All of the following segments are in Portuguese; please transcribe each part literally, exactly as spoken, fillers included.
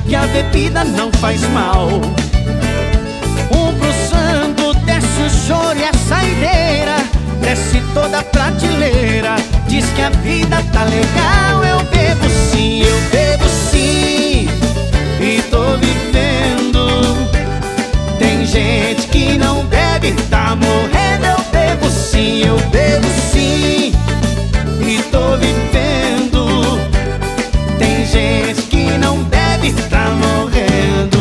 que a bebida não faz mal. Um pro santo, desce o choro e a saideira, desce toda a prateleira, diz que a vida tá legal. Eu bebo sim, eu bebo sim, e tô vivendo. Tem gente que não bebe, tá morrendo. Eu bebo sim, eu bebo sim, e tô vivendo. Tem gente que não bebe, tá morrendo.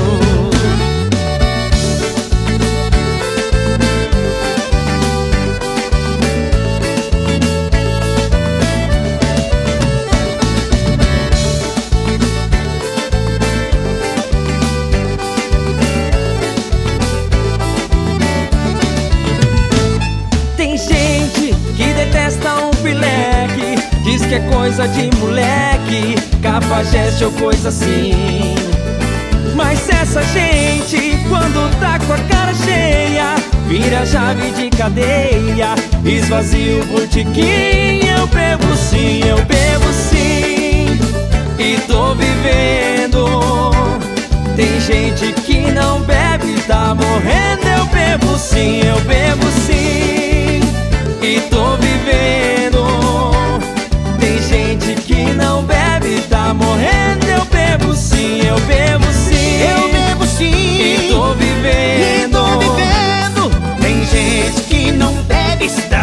Tem gente que detesta um pileque, diz que é coisa de moleque, cafajeste ou coisa assim. Mas essa gente, quando tá com a cara cheia, vira chave de cadeia, esvazia o botequim. Eu bebo sim, eu bebo sim, e tô vivendo. Tem gente que não bebe, tá morrendo. Eu bebo sim, eu bebo sim, e tô vivendo. Tem gente que não bebe, tá morrendo. Eu bebo sim, eu bebo sim, Eu bebo sim, e tô vivendo. e tô vivendo. Tem gente que não bebe, está